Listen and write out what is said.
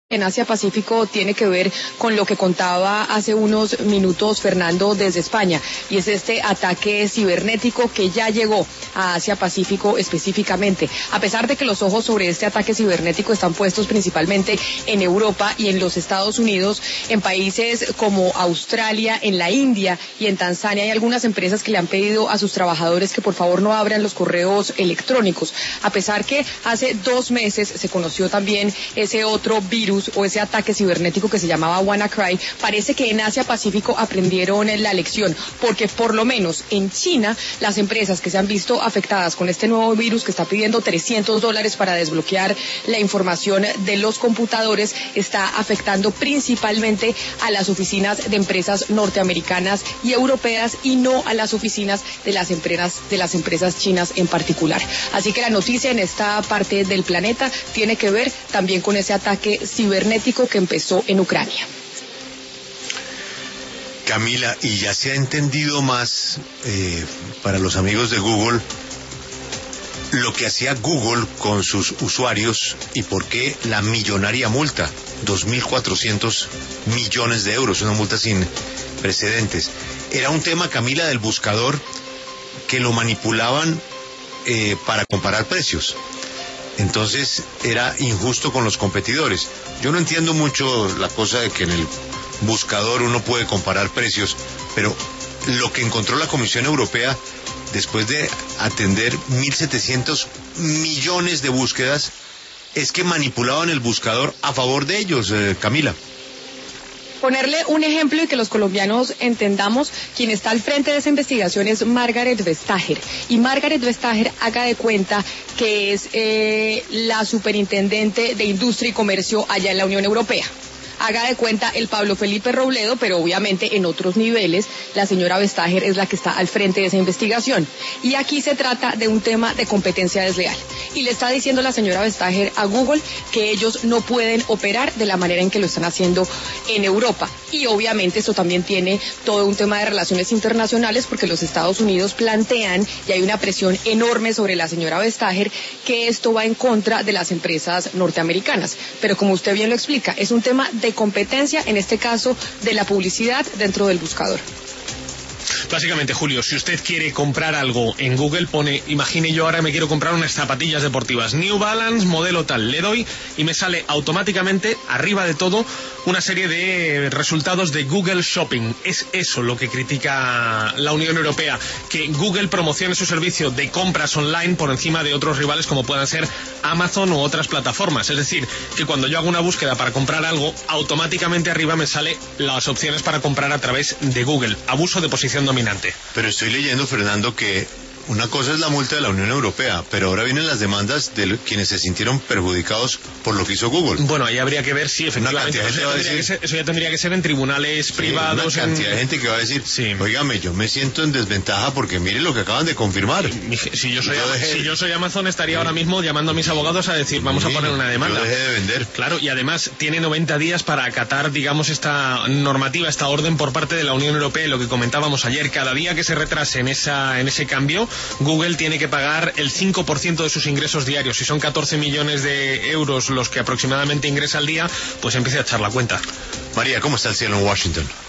En Asia Pacífico tiene que ver con lo que contaba hace unos minutos Fernando desde España, y es este ataque cibernético que ya llegó a Asia Pacífico específicamente. A pesar de que los ojos sobre este ataque cibernético están puestos principalmente en Europa y en los Estados Unidos, en países como Australia, en la India y en Tanzania hay algunas empresas que le han pedido a sus trabajadores que por favor no abran los correos electrónicos, a pesar que hace 2 meses se conoció también ese otro virus o ese ataque cibernético que se llamaba WannaCry. Parece que en Asia Pacífico aprendieron la lección, porque por lo menos en China las empresas que se han visto afectadas con este nuevo virus que está pidiendo $300 para desbloquear la información de los computadores está afectando principalmente a las oficinas de empresas norteamericanas y europeas y no a las oficinas de las empresas chinas en particular. Así que la noticia en esta parte del planeta tiene que ver también con ese ataque cibernético que empezó en Ucrania. Camila, y ya se ha entendido más para los amigos de Google lo que hacía Google con sus usuarios y por qué la millonaria multa, 2.400 millones de euros, una multa sin precedentes. Era un tema, Camila, del buscador que lo manipulaban para comparar precios. Entonces era injusto con los competidores. Yo no entiendo mucho la cosa de que en el buscador uno puede comparar precios, pero lo que encontró la Comisión Europea después de atender 1.700 millones de búsquedas es que manipulaban el buscador a favor de ellos, Camila. Ponerle un ejemplo y que los colombianos entendamos, quien está al frente de esa investigación es Margaret Vestager. Y Margaret Vestager, haga de cuenta que es la superintendente de Industria y Comercio allá en la Unión Europea. Haga de cuenta el Pablo Felipe Robledo, pero obviamente en otros niveles, la señora Vestager es la que está al frente de esa investigación. Y aquí se trata de un tema de competencia desleal. Y le está diciendo la señora Vestager a Google que ellos no pueden operar de la manera en que lo están haciendo en Europa. Y obviamente esto también tiene todo un tema de relaciones internacionales, porque los Estados Unidos plantean, y hay una presión enorme sobre la señora Vestager, que esto va en contra de las empresas norteamericanas. Pero como usted bien lo explica, es un tema de competencia, en este caso de la publicidad dentro del buscador. Básicamente, Julio, si usted quiere comprar algo en Google, pone, imagine yo ahora me quiero comprar unas zapatillas deportivas New Balance, modelo tal, le doy y me sale automáticamente, arriba de todo, una serie de resultados de Google Shopping. Es eso lo que critica la Unión Europea, que Google promocione su servicio de compras online por encima de otros rivales como puedan ser Amazon u otras plataformas. Es decir, que cuando yo hago una búsqueda para comprar algo, automáticamente arriba me sale las opciones para comprar a través de Google. Abuso de posición dominante. Pero estoy leyendo, Fernando, que una cosa es la multa de la Unión Europea, pero ahora vienen las demandas de quienes se sintieron perjudicados por lo que hizo Google. Bueno, ahí habría que ver si efectivamente eso ya tendría que ser en tribunales privados. Una cantidad de gente que va a decir, óigame, yo me siento en desventaja porque mire lo que acaban de confirmar. Si yo soy Amazon, estaría ahora mismo llamando a mis abogados a decir, vamos a poner una demanda. Yo dejé de vender. Claro, y además tiene 90 días para acatar, digamos, esta normativa, esta orden por parte de la Unión Europea. Y lo que comentábamos ayer, cada día que se retrase en ese cambio, Google tiene que pagar el 5% de sus ingresos diarios. Si son 14 millones de euros los que aproximadamente ingresa al día, pues empiece a echar la cuenta. María, ¿cómo está el cielo en Washington?